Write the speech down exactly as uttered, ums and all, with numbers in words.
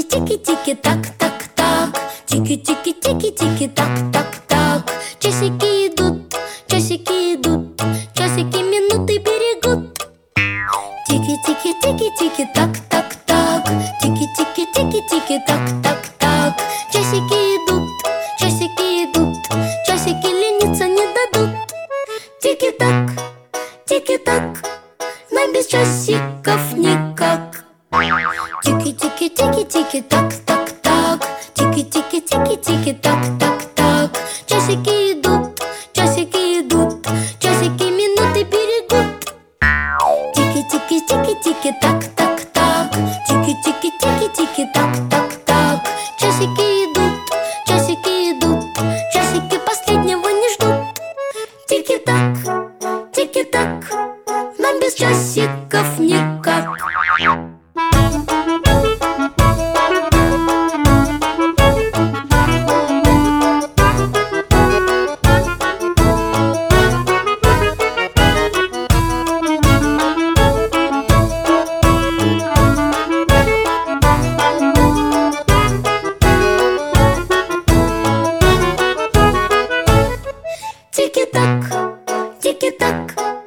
Тики-тики-так-так-так. Тики-тики-тики-тики-так-так-так. Часики идут, часики идут, часики минуты берегут. Тики-тики-тики-тики-так-так-так. Тики-тики-тики-тики-так-так-так. Часики идут, часики идут, часики лениться не дадут. Тики-так, тики-так, нам без часиков никак. Тики-тики-тики-тики-так-так-так. Тики-тики-тики-тики-так-так-так. Часики идут, часики идут, часики минуты берегут. Тики-тики-тики-тики-так-так-так. Тики-тики-тики-тики-так-так-так. Часики идут, часики идут, часики последнего не ждут. Тики-так, тики-так, нам без часиков никак. Тики-так, тики-так,